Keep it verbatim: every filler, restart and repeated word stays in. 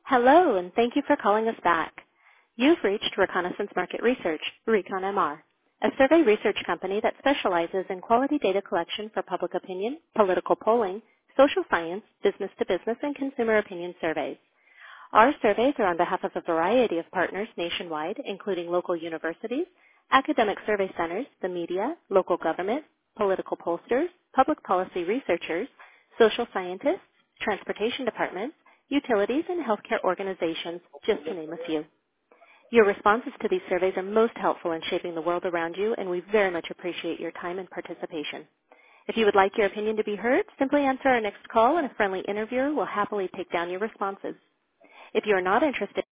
Hello, and thank you for calling us back. You've reached Reconnaissance Market Research, ReconMR, a survey research company that specializes in quality data collection for public opinion, political polling, social science, business-to-business, and consumer opinion surveys. Our surveys are on behalf of a variety of partners nationwide, including local universities, academic survey centers, the media, local government, political pollsters, public policy researchers, social scientists, transportation departments, utilities, and healthcare organizations, just to name a few. Your responses to these surveys are most helpful in shaping the world around you, and we very much appreciate your time and participation. If you would like your opinion to be heard, simply answer our next call, and a friendly interviewer will happily take down your responses. If you are not interested